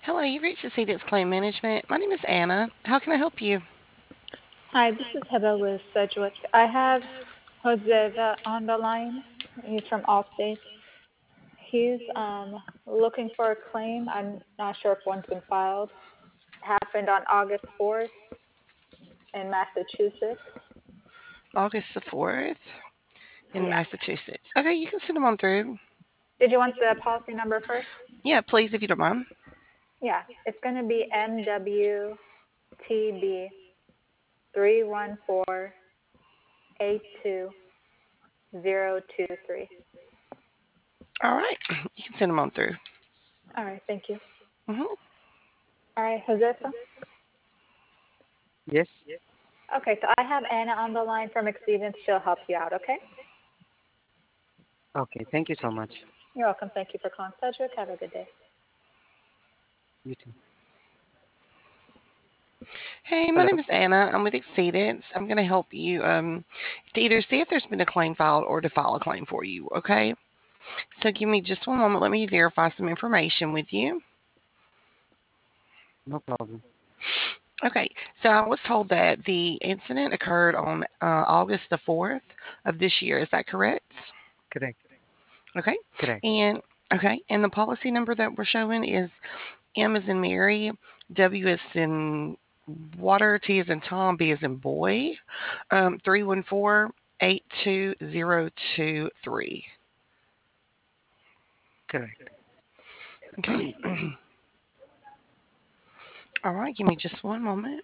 Hello, you've reached the Cedents Claim Management. My name is Anna. How can I help you? Hi, this is Heba with Sedgwick. I have Joseva on the line. He's from Allstate. He's looking for a claim. I'm not sure if one's been filed. Happened on August 4th in Massachusetts. August the 4th in Yeah. Massachusetts. Okay, you can send them on through. Did you want the policy number first? Yeah, please, if you don't mind. Yeah. It's going to be MWTB 31482 All right, you can send them on through. All right. Thank you. hmm All right, Josefa. Yes. Okay, so I have Anna on the line from Exceedance. She'll help you out, okay? Okay. Thank you so much. You're welcome. Thank you for calling Sedgwick. Have a good day. You too. Hey, my name Hello. is Anna. I'm with Exceedents. I'm going to help you to either see if there's been a claim filed or to file a claim for you. Okay, so give me just one moment. Let me verify some information with you. No problem. Okay, so I was told that the incident occurred on August the 4th of this year. Is that correct? Correct. Okay. Correct. And okay, and the policy number that we're showing is M as in Mary, W as in water, T as in Tom, B as in boy, 314-82023. Correct. Okay. All right, give me just one moment.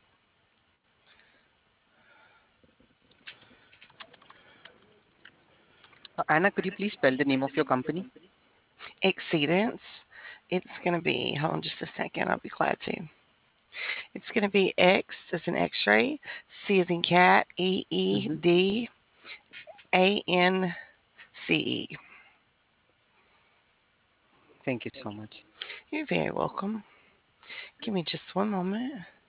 Anna, could you please spell the name of your company? Exceedance. It's going to be, hold on just a second, I'll be glad to. It's going to be X as in X-ray, C as in cat, Mm-hmm. EEDANCE. Thank you so much. You're very welcome. Give me just one moment.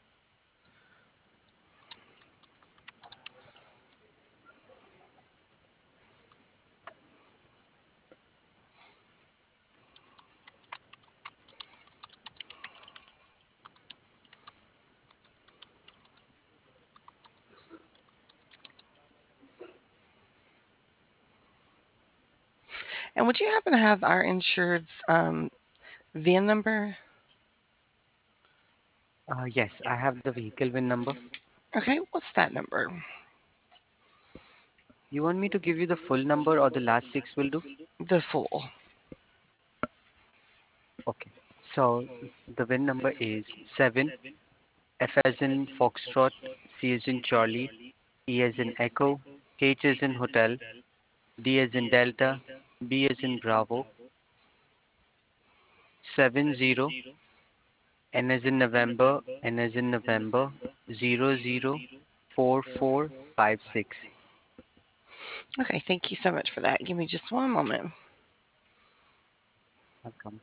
And would you happen to have our insured's VIN number? Yes, I have the vehicle VIN number. Okay, what's that number? You want me to give you the full number or the last six will do? The full. Okay. So the VIN number is 7 F as in Foxtrot, C as in Charlie, E as in Echo, H as in Hotel, D as in Delta, B as in Bravo, 70 N as in November, N as in November, 004456. Okay, thank you so much for that. Give me just one moment. Welcome.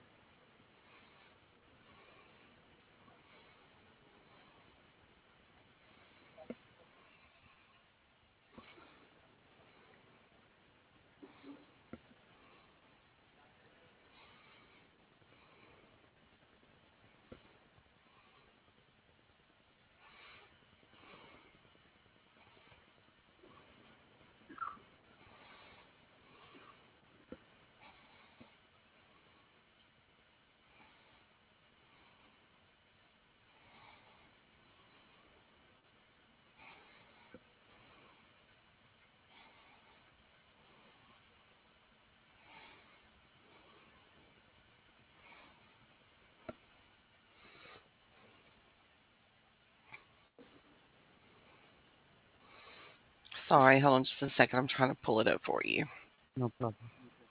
Sorry, hold on just a second. I'm trying to pull it up for you. No problem.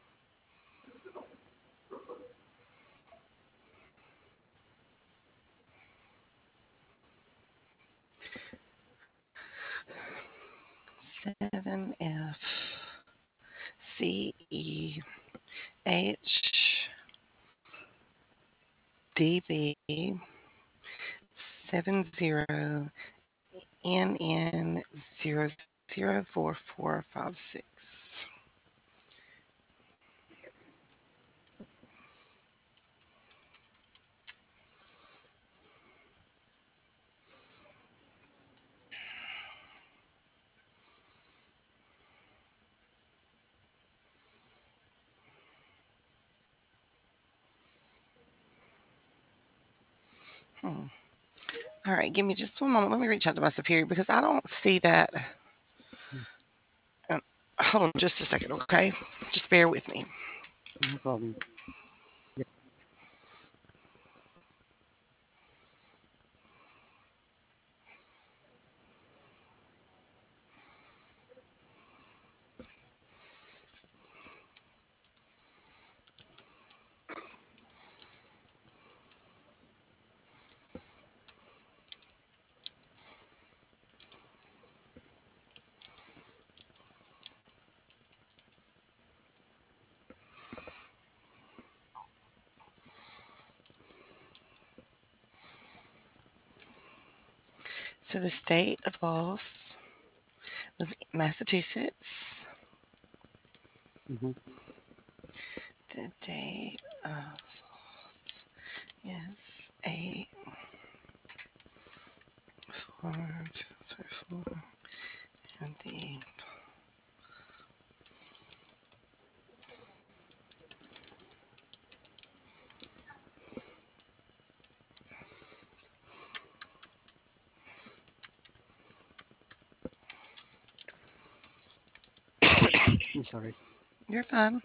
7FCH70NN004456. Hmm. All right, give me just one moment. Let me reach out to my superior because I don't see that. Mm, Um, hold on just a second, okay? Just bear with me. no problem. Yeah. So the state of loss was Massachusetts. Mm-hmm. The date of loss is a 4, and the I'm sorry. you're fine.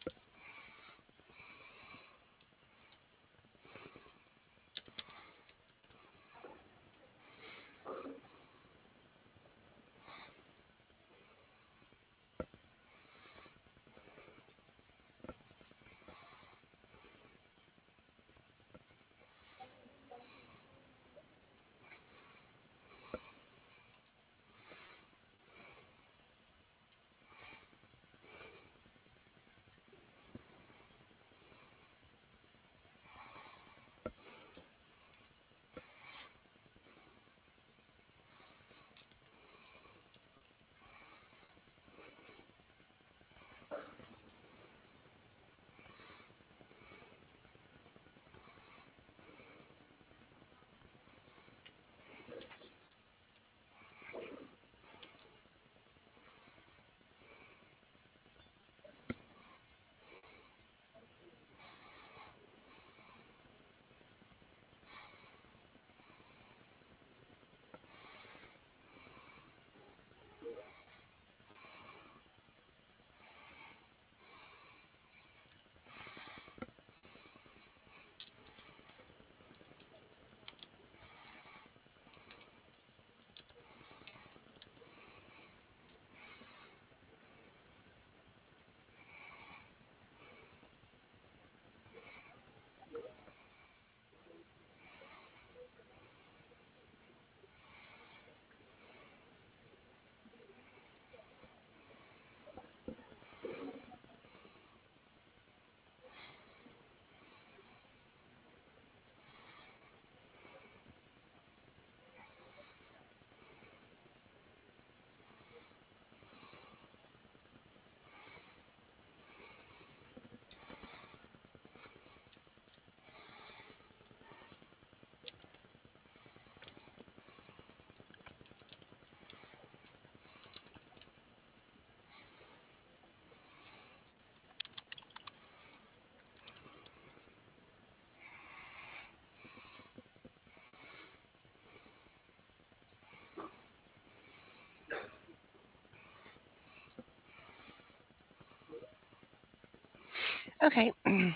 Okay,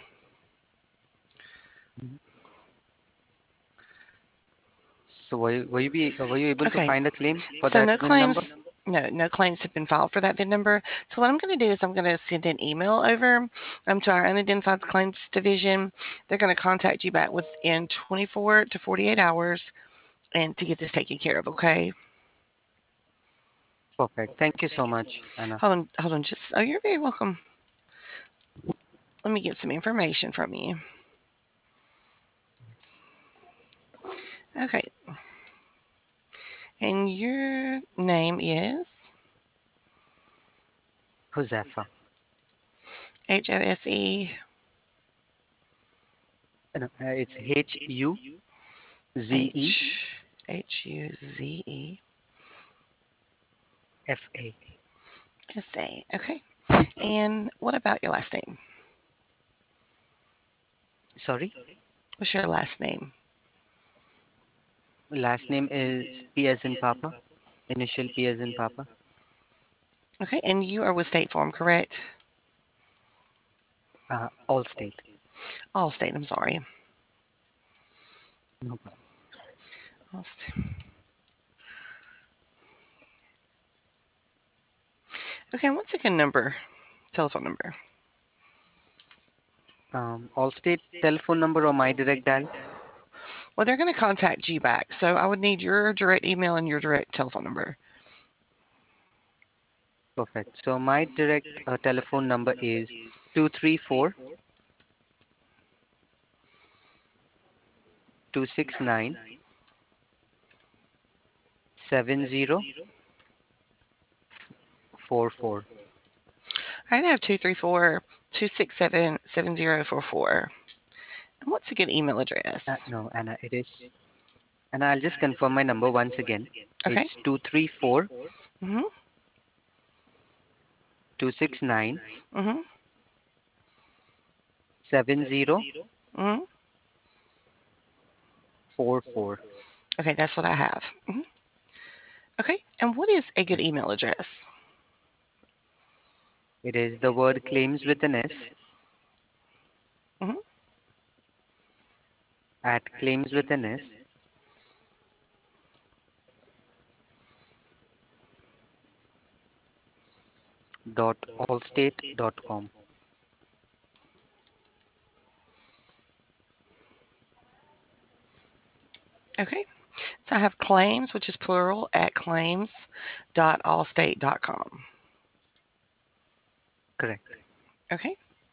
Mhm. So were you able to okay. find a claim for So that no VIN number? claims. No claims have been filed for that VIN number. So what I'm going to do is I'm going to send an email over to our unidentified claims division. They're going to contact you back within 24 to 48 hours and to get this taken care of. Okay. Perfect. Thank you so much, Anna. Hold on. Just oh, you're very welcome. Let me get some information from you. Okay. And your name is Josefa. Hose. No, it's Huze. Huse. FA. SA. Okay. And what about your last name? Sorry? What's your last name? Last name is P as in Papa. Initial P as in Papa. Okay, and you are with State Farm, correct? Allstate. Allstate, I'm sorry. No problem. Allstate. Okay, what's a good number? Telephone number. Allstate telephone number or my direct dial? Well, they're going to contact you back, so I would need your direct email and your direct telephone number. Perfect. So my direct telephone number is 234 269 7044. I have 234-267-7044. And what's a good email address? No, Anna, it is. And I'll just confirm my number once again. It's Okay. 234 Mm-hmm. 269 Mm-hmm. 7044. Mm-hmm. Okay, that's what I have. Hmm. Okay, and what is a good email address? It is the word claims with an S Mm-hmm. at claims with an S dot allstate.com. Okay, so I have claims, which is plural, at claims.allstate.com. Correct. Okay.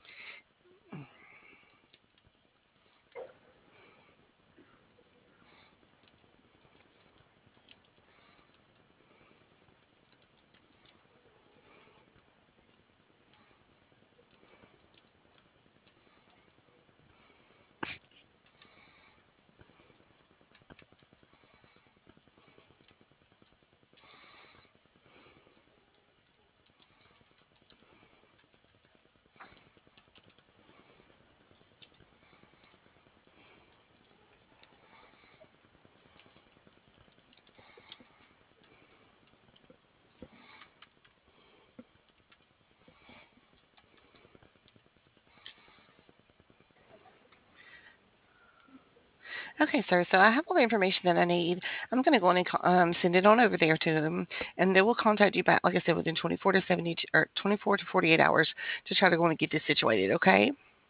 Okay, sir. So I have all the information that I need. I'm going to go on and send it on over there to them, and they will contact you back, like I said, within 24 to 70 or 24 to 48 hours to try to go and get this situated. Okay.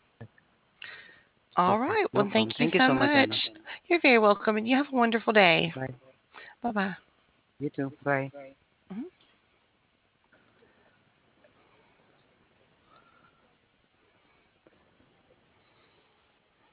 All Perfect. right. No Well, problem. thank you Thank you so so much, Anna. much. You're very welcome, and you have a wonderful day. Bye. Bye bye. You too. Bye.